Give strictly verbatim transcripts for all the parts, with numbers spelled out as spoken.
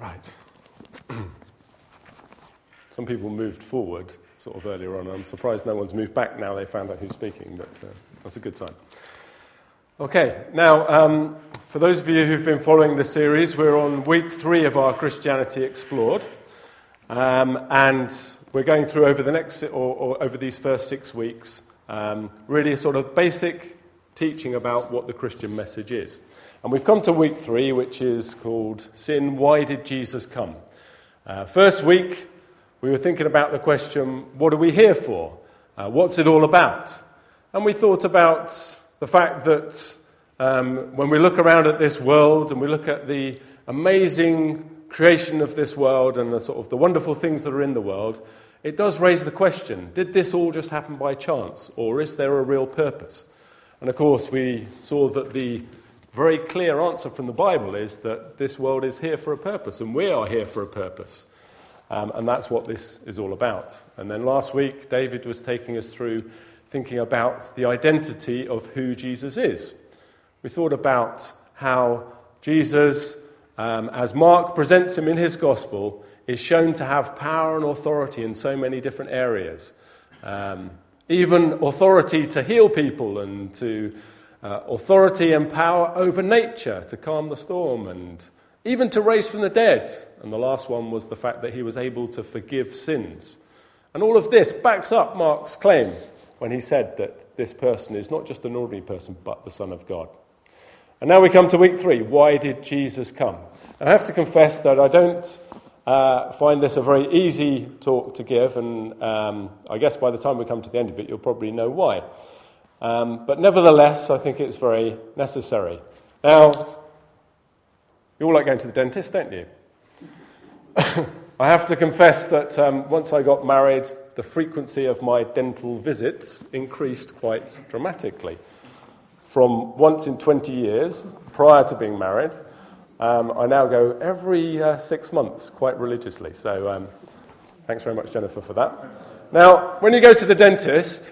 Right. Some people moved forward sort of earlier on. I'm surprised no one's moved back now they found out who's speaking, but uh, that's a good sign. Okay, now, um, for those of you who've been following the series, we're on week three of our Christianity Explored, um, and we're going through over the next, or, or over these first six weeks, um, really a sort of basic teaching about what the Christian message is. And we've come to week three, which is called Sin, Why Did Jesus Come? Uh, first week, we were thinking about the question, what are we here for? Uh, what's it all about? And we thought about the fact that um, when we look around at this world and we look at the amazing creation of this world and the sort of the wonderful things that are in the world, it does raise the question, did this all just happen by chance, or is there a real purpose? And of course, we saw that the very clear answer from the Bible is that this world is here for a purpose, and we are here for a purpose. Um, and that's what this is all about. And then last week, David was taking us through thinking about the identity of who Jesus is. We thought about how Jesus, um, as Mark presents him in his gospel, is shown to have power and authority in so many different areas. Um, even authority to heal people and to uh, authority and power over nature to calm the storm and even to raise from the dead. And the last one was the fact that he was able to forgive sins. And all of this backs up Mark's claim when he said that this person is not just an ordinary person, but the Son of God. And now we come to week three. Why did Jesus come? And I have to confess that I don't uh, find this a very easy talk to give, and um, I guess by the time we come to the end of it, you'll probably know why. Um, but nevertheless, I think it's very necessary. Now, you all like going to the dentist, don't you? I have to confess that um, once I got married, the frequency of my dental visits increased quite dramatically. From once in twenty years, prior to being married, um, I now go every uh, six months, quite religiously. So um, thanks very much, Jennifer, for that. Now, when you go to the dentist,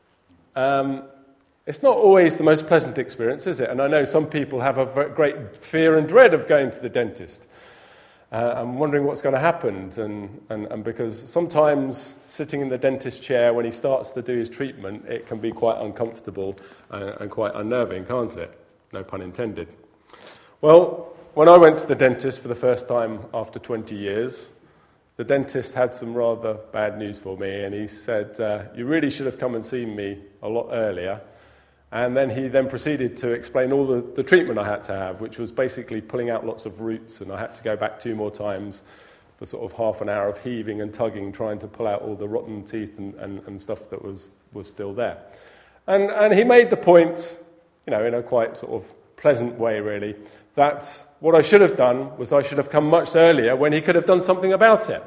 um, it's not always the most pleasant experience, is it? And I know some people have a great fear and dread of going to the dentist. Uh, I'm wondering what's going to happen, and, and, and because sometimes sitting in the dentist chair when he starts to do his treatment, it can be quite uncomfortable and, and quite unnerving, can't it? No pun intended. Well, when I went to the dentist for the first time after twenty years, the dentist had some rather bad news for me, and he said, uh, you really should have come and seen me a lot earlier. And then he then proceeded to explain all the, the treatment I had to have, which was basically pulling out lots of roots, and I had to go back two more times for sort of half an hour of heaving and tugging, trying to pull out all the rotten teeth and, and, and stuff that was, was still there. And, and he made the point, you know, in a quite sort of pleasant way, really, that what I should have done was I should have come much earlier when he could have done something about it.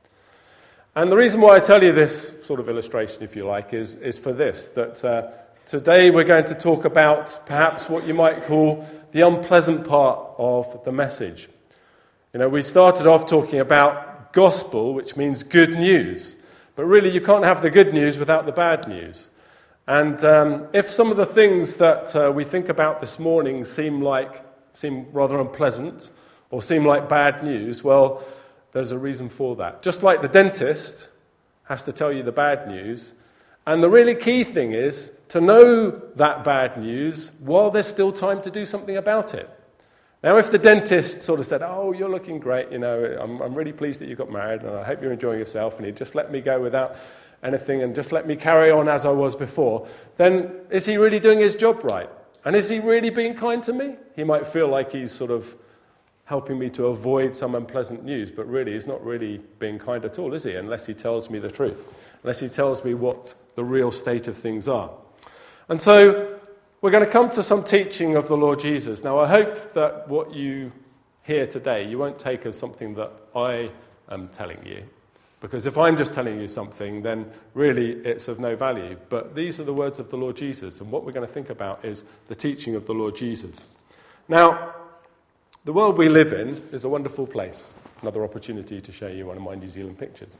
And the reason why I tell you this sort of illustration, if you like, is, is for this, that uh, today we're going to talk about perhaps what you might call the unpleasant part of the message. You know, we started off talking about gospel, which means good news. But really you can't have the good news without the bad news. And um, if some of the things that uh, we think about this morning seem like seem rather unpleasant or seem like bad news, well, there's a reason for that. Just like the dentist has to tell you the bad news. And the really key thing is to know that bad news while there's still time to do something about it. Now, if the dentist sort of said, oh, you're looking great, you know, I'm, I'm really pleased that you got married, and I hope you're enjoying yourself, and he'd just let me go without anything and just let me carry on as I was before, then is he really doing his job right? And is he really being kind to me? He might feel like he's sort of helping me to avoid some unpleasant news, but really he's not really being kind at all, is he? Unless he tells me the truth, unless he tells me what the real state of things are. And so we're going to come to some teaching of the Lord Jesus. Now, I hope that what you hear today, you won't take as something that I am telling you. Because if I'm just telling you something, then really it's of no value. But these are the words of the Lord Jesus, and what we're going to think about is the teaching of the Lord Jesus. Now, the world we live in is a wonderful place. Another opportunity to show you one of my New Zealand pictures.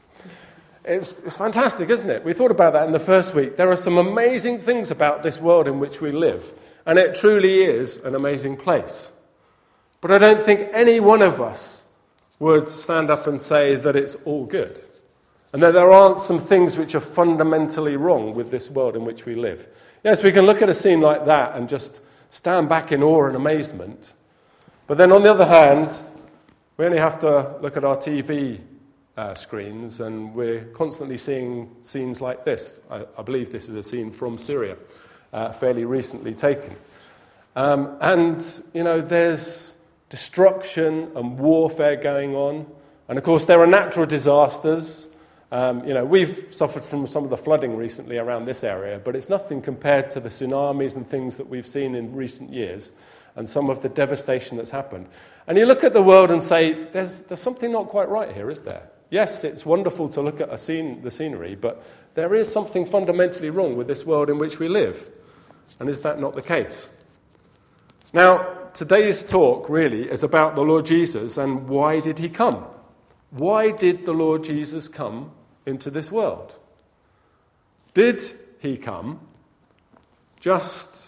It's, it's fantastic, isn't it? We thought about that in the first week. There are some amazing things about this world in which we live, and it truly is an amazing place. But I don't think any one of us would stand up and say that it's all good, and that there aren't some things which are fundamentally wrong with this world in which we live. Yes, we can look at a scene like that and just stand back in awe and amazement. But then on the other hand, we only have to look at our T V uh, screens, and we're constantly seeing scenes like this. I, I believe this is a scene from Syria, uh, fairly recently taken. Um, and, you know, there's destruction and warfare going on. And, of course, there are natural disasters. Um, you know, we've suffered from some of the flooding recently around this area, but it's nothing compared to the tsunamis and things that we've seen in recent years and some of the devastation that's happened. And you look at the world and say, there's, there's something not quite right here, is there? Yes, it's wonderful to look at a scene, the scenery, but there is something fundamentally wrong with this world in which we live. And is that not the case? Now, today's talk really is about the Lord Jesus and why did he come? Why did the Lord Jesus come into this world? Did he come just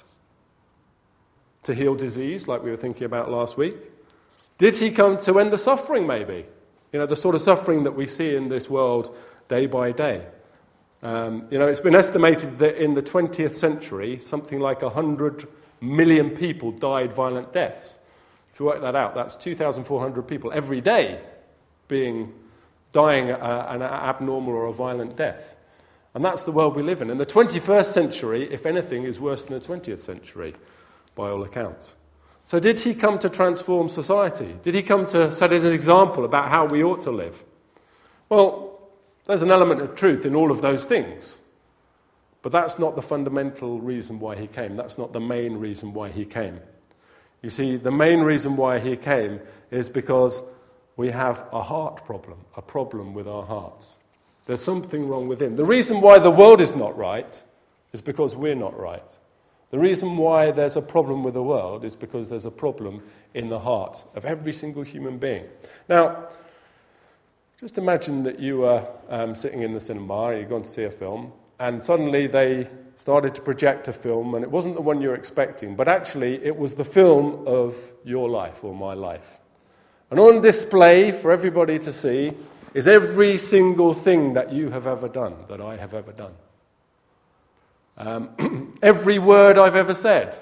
to heal disease, like we were thinking about last week? Did he come to end the suffering, maybe? You know, the sort of suffering that we see in this world day by day. Um, you know, it's been estimated that in the twentieth century, something like one hundred million people died violent deaths. If you work that out, that's two thousand four hundred people every day being dying uh, an abnormal or a violent death. And that's the world we live in. And the twenty-first century, if anything, is worse than the twentieth century, by all accounts. So did he come to transform society? Did he come to set as an example about how we ought to live? Well, there's an element of truth in all of those things. But that's not the fundamental reason why he came. That's not the main reason why he came. You see, the main reason why he came is because we have a heart problem, a problem with our hearts. There's something wrong within. The reason why the world is not right is because we're not right. The reason why there's a problem with the world is because there's a problem in the heart of every single human being. Now, just imagine that you were um, sitting in the cinema and you'd gone to see a film, and suddenly they started to project a film, and it wasn't the one you were expecting, but actually it was the film of your life or my life. And on display for everybody to see is every single thing that you have ever done, that I have ever done. Um, every word I've ever said.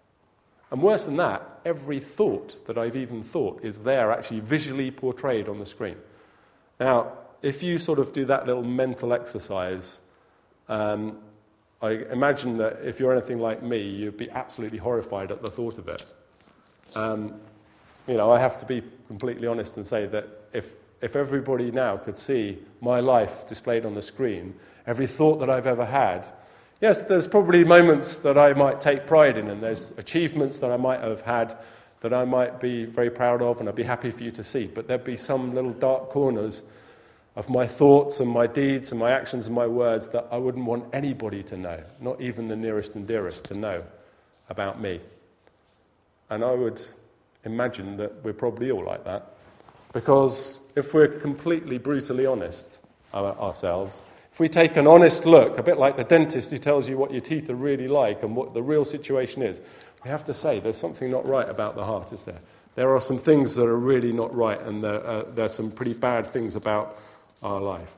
And worse than that, every thought that I've even thought is there actually visually portrayed on the screen. Now, if you sort of do that little mental exercise, um, I imagine that if you're anything like me, you'd be absolutely horrified at the thought of it. Um, you know, I have to be completely honest and say that if if everybody now could see my life displayed on the screen, every thought that I've ever had, yes, there's probably moments that I might take pride in, and there's achievements that I might have had that I might be very proud of, and I'd be happy for you to see. But there'd be some little dark corners of my thoughts and my deeds and my actions and my words that I wouldn't want anybody to know, not even the nearest and dearest to know about me. And I would imagine that we're probably all like that, because if we're completely brutally honest about ourselves, if we take an honest look, a bit like the dentist who tells you what your teeth are really like and what the real situation is, we have to say there's something not right about the heart, is there? There are some things that are really not right, and there, uh, there's some pretty bad things about our life.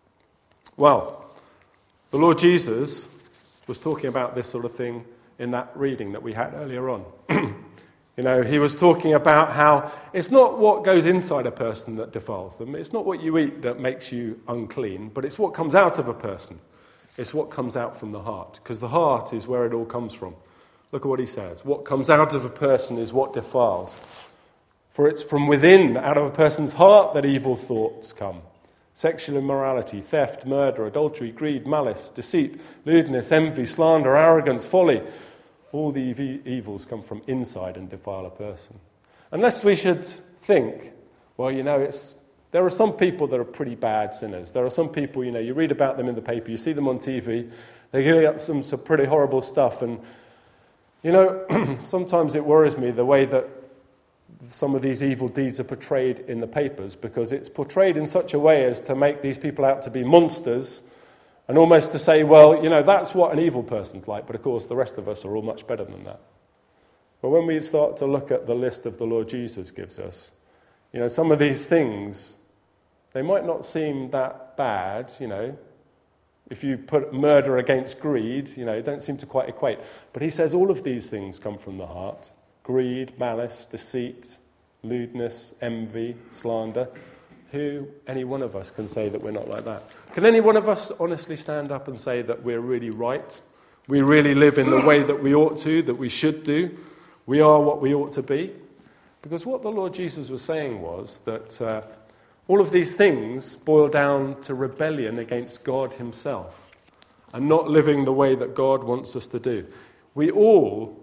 Well, the Lord Jesus was talking about this sort of thing in that reading that we had earlier on. You know, he was talking about how it's not what goes inside a person that defiles them. It's not what you eat that makes you unclean, but it's what comes out of a person. It's what comes out from the heart, because the heart is where it all comes from. Look at what he says. What comes out of a person is what defiles. For it's from within, out of a person's heart, that evil thoughts come. Sexual immorality, theft, murder, adultery, greed, malice, deceit, lewdness, envy, slander, arrogance, folly. All the ev- evils come from inside and defile a person. Unless we should think, well, you know, it's there are some people that are pretty bad sinners. There are some people, you know, you read about them in the paper, you see them on T V, they're giving up some, some pretty horrible stuff. And, you know, sometimes it worries me the way that some of these evil deeds are portrayed in the papers, because it's portrayed in such a way as to make these people out to be monsters, and almost to say, well, you know, that's what an evil person's like, but of course the rest of us are all much better than that. But when we start to look at the list of the Lord Jesus gives us, You know, some of these things, they might not seem that bad, you know. If you put murder against greed, you know, don't seem to quite equate. But he says all of these things come from the heart. Greed, malice, deceit, lewdness, envy, slander. Who, any one of us, can say that we're not like that? Can any one of us honestly stand up and say that we're really right? We really live in the way that we ought to, that we should do. We are what we ought to be. Because what the Lord Jesus was saying was that uh, all of these things boil down to rebellion against God himself and not living the way that God wants us to do. We all,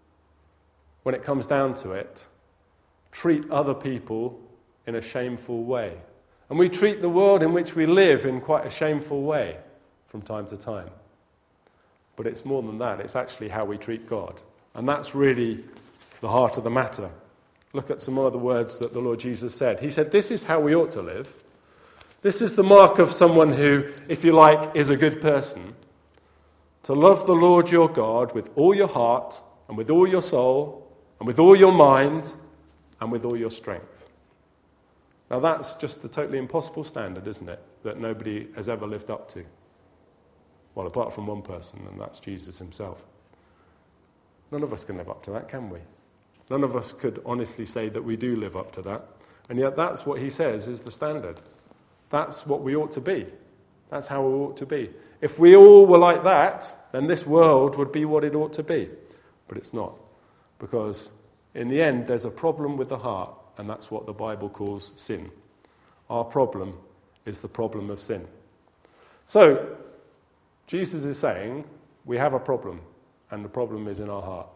when it comes down to it, treat other people in a shameful way. And we treat the world in which we live in quite a shameful way from time to time. But it's more than that. It's actually how we treat God. And that's really the heart of the matter. Look at some of the words that the Lord Jesus said. He said, this is how we ought to live. This is the mark of someone who, if you like, is a good person. To love the Lord your God with all your heart and with all your soul and with all your mind and with all your strength. Now that's just a totally impossible standard, isn't it? That nobody has ever lived up to. Well, apart from one person, and that's Jesus himself. None of us can live up to that, can we? None of us could honestly say that we do live up to that. And yet that's what he says is the standard. That's what we ought to be. That's how we ought to be. If we all were like that, then this world would be what it ought to be. But it's not. Because in the end, there's a problem with the heart, and that's what the Bible calls sin. Our problem is the problem of sin. So, Jesus is saying we have a problem, and the problem is in our heart.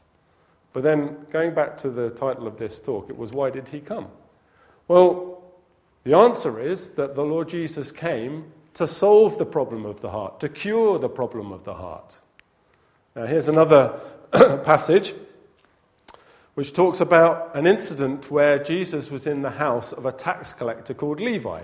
But then, going back to the title of this talk, it was, why did he come? Well, the answer is that the Lord Jesus came to solve the problem of the heart, to cure the problem of the heart. Now, here's another passage which talks about an incident where Jesus was in the house of a tax collector called Levi.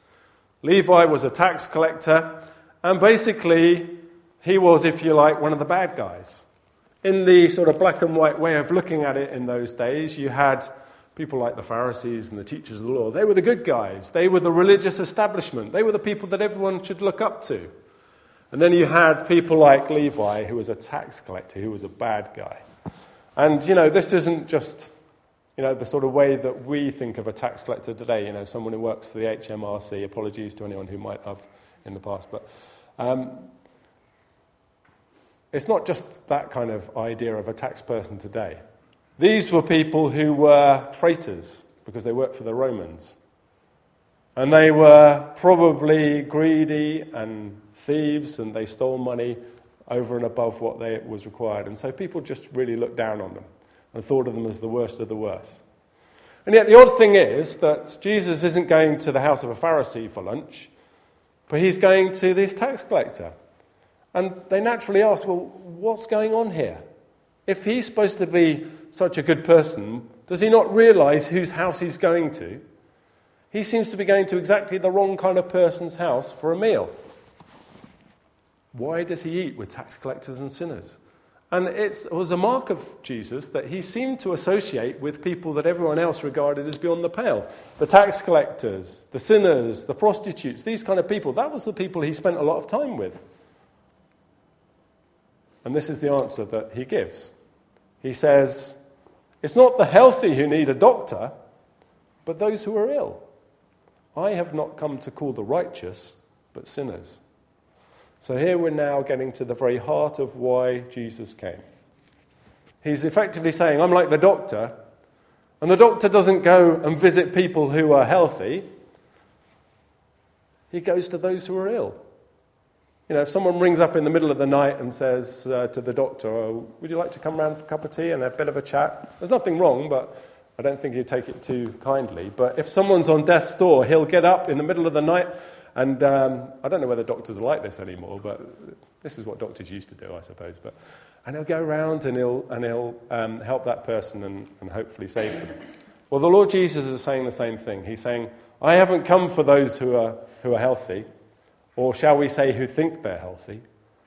Levi was a tax collector, and basically he was, if you like, one of the bad guys. In the sort of black and white way of looking at it in those days, you had people like the Pharisees and the teachers of the law. They were the good guys. They were the religious establishment. They were the people that everyone should look up to. And then you had people like Levi, who was a tax collector, who was a bad guy. And, you know, this isn't just, you know, the sort of way that we think of a tax collector today, you know, someone who works for the H M R C. Apologies to anyone who might have in the past. But um, it's not just that kind of idea of a tax person today. These were people who were traitors because they worked for the Romans. And they were probably greedy and thieves, and they stole money over and above what they, was required. And so people just really looked down on them and thought of them as the worst of the worst. And yet the odd thing is that Jesus isn't going to the house of a Pharisee for lunch, but he's going to this tax collector. And they naturally ask, well, what's going on here? If he's supposed to be such a good person, does he not realize whose house he's going to? He seems to be going to exactly the wrong kind of person's house for a meal. Why does he eat with tax collectors and sinners? And it's, it was a mark of Jesus that he seemed to associate with people that everyone else regarded as beyond the pale. The tax collectors, the sinners, the prostitutes, these kind of people. That was the people he spent a lot of time with. And this is the answer that he gives. He says, it's not the healthy who need a doctor, but those who are ill. I have not come to call the righteous, but sinners. So here we're now getting to the very heart of why Jesus came. He's effectively saying, I'm like the doctor, and the doctor doesn't go and visit people who are healthy. He goes to those who are ill. You know, if someone rings up in the middle of the night and says uh, to the doctor, oh, would you like to come round for a cup of tea and a bit of a chat? There's nothing wrong, but I don't think he'd take it too kindly. But if someone's on death's door, he'll get up in the middle of the night. And um, I don't know whether doctors are like this anymore, but this is what doctors used to do, I suppose. But and he'll go around and he'll and he'll um, help that person and, and hopefully save them. Well, the Lord Jesus is saying the same thing. He's saying, I haven't come for those who are who are healthy, or shall we say, who think they're healthy.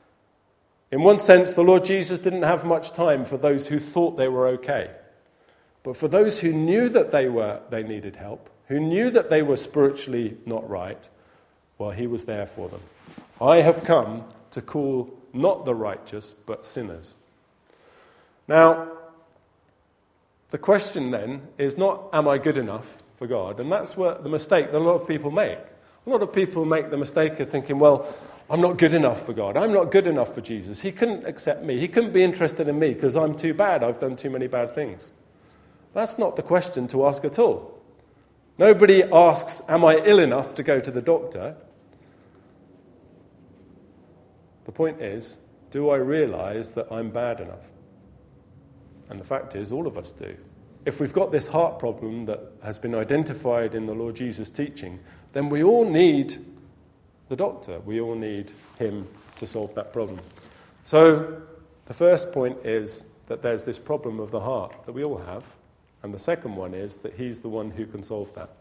In one sense, the Lord Jesus didn't have much time for those who thought they were okay. But for those who knew that they were they needed help, who knew that they were spiritually not right, well, he was there for them. I have come to call not the righteous, but sinners. Now, the question then is not, am I good enough for God? And that's what the mistake that a lot of people make. A lot of people make the mistake of thinking, well, I'm not good enough for God. I'm not good enough for Jesus. He couldn't accept me. He couldn't be interested in me because I'm too bad. I've done too many bad things. That's not the question to ask at all. Nobody asks, am I ill enough to go to the doctor? The point is, do I realize that I'm bad enough? And the fact is, all of us do. If we've got this heart problem that has been identified in the Lord Jesus' teaching, then we all need the doctor. We all need him to solve that problem. So the first point is that there's this problem of the heart that we all have. And the second one is that he's the one who can solve that.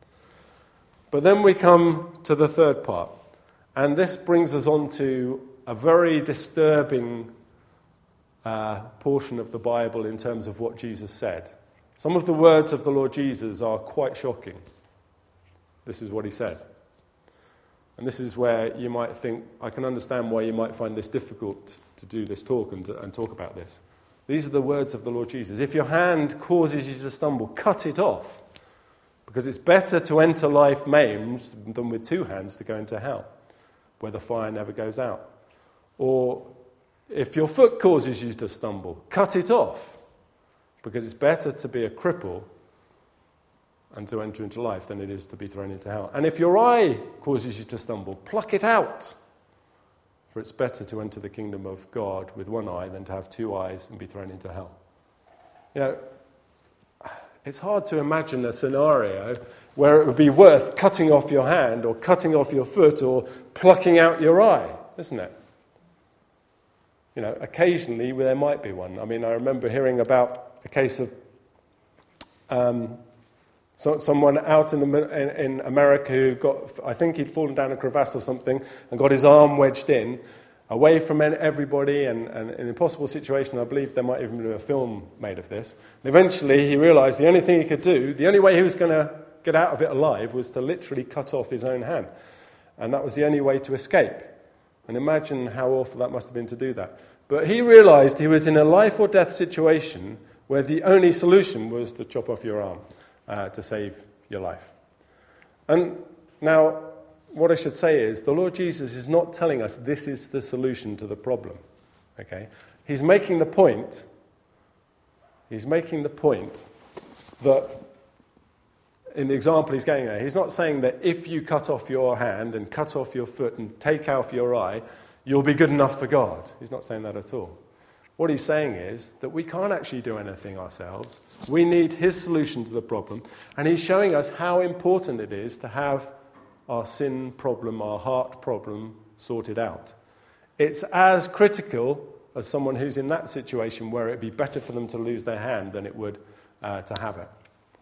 But then we come to the third part. And this brings us on to a very disturbing uh, portion of the Bible in terms of what Jesus said. Some of the words of the Lord Jesus are quite shocking. This is what he said. And this is where you might think, I can understand why you might find this difficult to do this talk and, to, and talk about this. These are the words of the Lord Jesus. If your hand causes you to stumble, cut it off. Because it's better to enter life maimed than with two hands to go into hell, where the fire never goes out. Or if your foot causes you to stumble, cut it off. Because it's better to be a cripple and to enter into life than it is to be thrown into hell. And if your eye causes you to stumble, pluck it out. For it's better to enter the kingdom of God with one eye than to have two eyes and be thrown into hell. You know, it's hard to imagine a scenario where it would be worth cutting off your hand or cutting off your foot or plucking out your eye, isn't it? You know, occasionally there might be one. I mean, I remember hearing about a case of um, so, someone out in, the, in, in America who got, I think he'd fallen down a crevasse or something and got his arm wedged in, away from everybody, and, and an impossible situation. I believe there might even be a film made of this. And eventually he realized the only thing he could do, the only way he was going to get out of it alive was to literally cut off his own hand. And that was the only way to escape. And imagine how awful that must have been to do that. But he realized he was in a life or death situation where the only solution was to chop off your arm uh, to save your life. And now, what I should say is, the Lord Jesus is not telling us this is the solution to the problem. Okay? He's making the point, he's making the point that, in the example he's getting there, he's not saying that if you cut off your hand and cut off your foot and take out your eye, you'll be good enough for God. He's not saying that at all. What he's saying is that we can't actually do anything ourselves. We need his solution to the problem. And he's showing us how important it is to have our sin problem, our heart problem sorted out. It's as critical as someone who's in that situation where it'd be better for them to lose their hand than it would uh, to have it.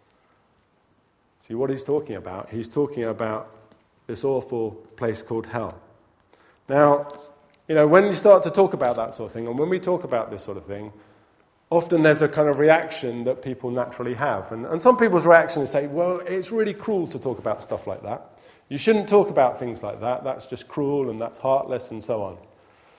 See what he's talking about? He's talking about this awful place called hell. Now, you know, when you start to talk about that sort of thing, and when we talk about this sort of thing, often there's a kind of reaction that people naturally have. And, and some people's reaction is say, well, it's really cruel to talk about stuff like that. You shouldn't talk about things like that. That's just cruel and that's heartless and so on.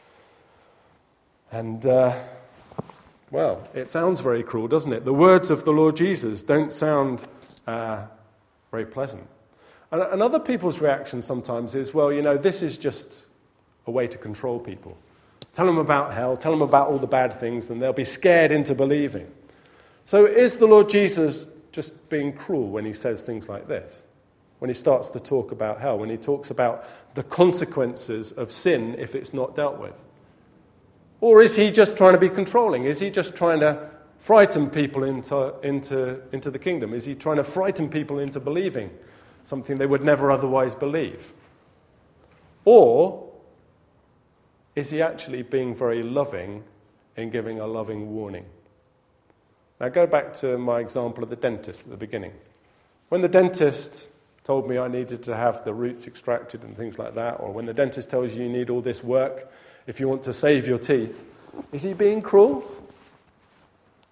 And, uh, well, it sounds very cruel, doesn't it? The words of the Lord Jesus don't sound uh, very pleasant. And, and other people's reaction sometimes is, well, you know, this is just a way to control people. Tell them about hell, tell them about all the bad things, and they'll be scared into believing. So is the Lord Jesus just being cruel when he says things like this? When he starts to talk about hell, when he talks about the consequences of sin if it's not dealt with? Or is he just trying to be controlling? Is he just trying to frighten people into, into, into the kingdom? Is he trying to frighten people into believing something they would never otherwise believe? Or is he actually being very loving in giving a loving warning? Now go back to my example of the dentist at the beginning. When the dentist told me I needed to have the roots extracted and things like that, or when the dentist tells you you need all this work if you want to save your teeth, is he being cruel?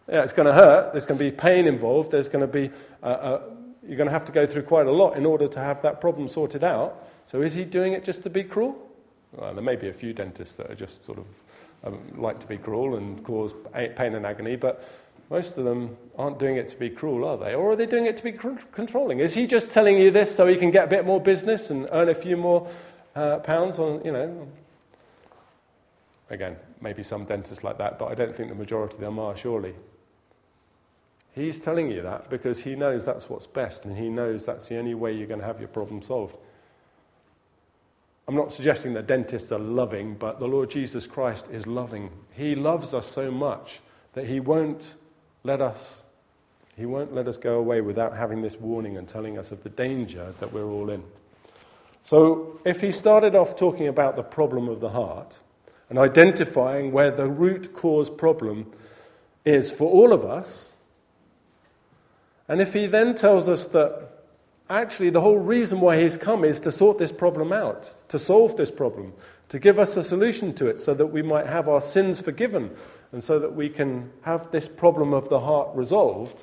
Yeah, it's going to hurt. There's going to be pain involved. There's going to be, uh, uh, you're going to have to go through quite a lot in order to have that problem sorted out. So is he doing it just to be cruel? Well, there may be a few dentists that are just sort of um, like to be cruel and cause pain and agony, but most of them aren't doing it to be cruel, are they? Or are they doing it to be c- controlling? Is he just telling you this so he can get a bit more business and earn a few more uh, pounds on, you know? Again, maybe some dentists like that, but I don't think the majority of them are, surely. He's telling you that because he knows that's what's best, and he knows that's the only way you're going to have your problem solved. I'm not suggesting that dentists are loving, but the Lord Jesus Christ is loving. He loves us so much that he won't let us, he won't let us go away without having this warning and telling us of the danger that we're all in. So if he started off talking about the problem of the heart and identifying where the root cause problem is for all of us, and if he then tells us that actually the whole reason why he's come is to sort this problem out, to solve this problem, to give us a solution to it so that we might have our sins forgiven and so that we can have this problem of the heart resolved,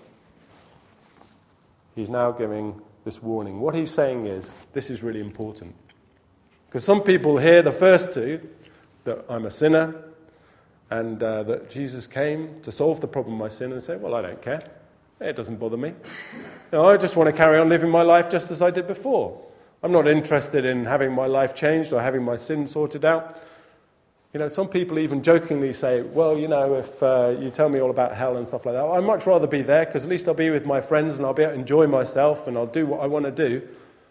he's now giving this warning. What he's saying is, this is really important. Because some people hear the first two, that I'm a sinner and uh, that Jesus came to solve the problem of my sin, and say, well, I don't care. It doesn't bother me. No, I just want to carry on living my life just as I did before. I'm not interested in having my life changed or having my sin sorted out. You know, some people even jokingly say, well, you know, if uh, you tell me all about hell and stuff like that, I'd much rather be there because at least I'll be with my friends and I'll be able to enjoy myself and I'll do what I want to do.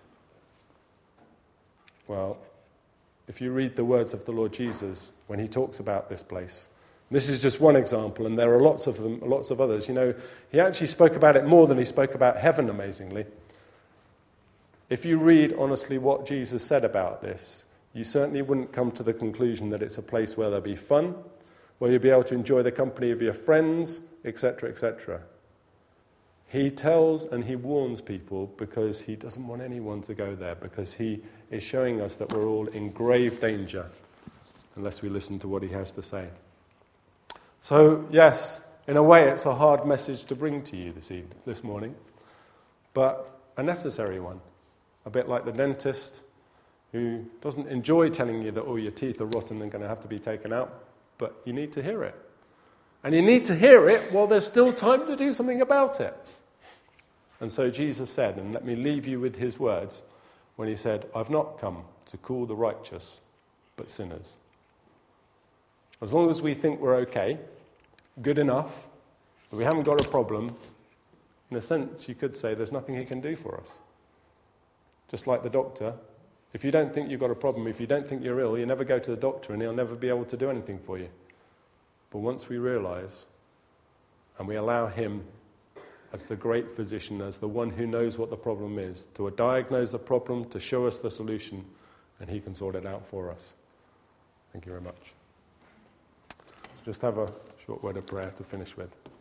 Well, if you read the words of the Lord Jesus when he talks about this place, this is just one example, and there are lots of them, lots of others. You know, he actually spoke about it more than he spoke about heaven, amazingly. If you read honestly what Jesus said about this, you certainly wouldn't come to the conclusion that it's a place where there'll be fun, where you'll be able to enjoy the company of your friends, et cetera, et cetera. He tells and he warns people because he doesn't want anyone to go there, because he is showing us that we're all in grave danger unless we listen to what he has to say. So, yes, in a way it's a hard message to bring to you this evening, this morning, but a necessary one. A bit like the dentist who doesn't enjoy telling you that all your teeth are rotten and going to have to be taken out, but you need to hear it. And you need to hear it while there's still time to do something about it. And so Jesus said, and let me leave you with his words, when he said, I've not come to call the righteous, but sinners. As long as we think we're okay, good enough, that we haven't got a problem, in a sense you could say there's nothing he can do for us. Just like the doctor, if you don't think you've got a problem, if you don't think you're ill, you never go to the doctor and he'll never be able to do anything for you. But once we realize and we allow him as the great physician, as the one who knows what the problem is, to diagnose the problem, to show us the solution, and he can sort it out for us. Thank you very much. Just have a short word of prayer to finish with.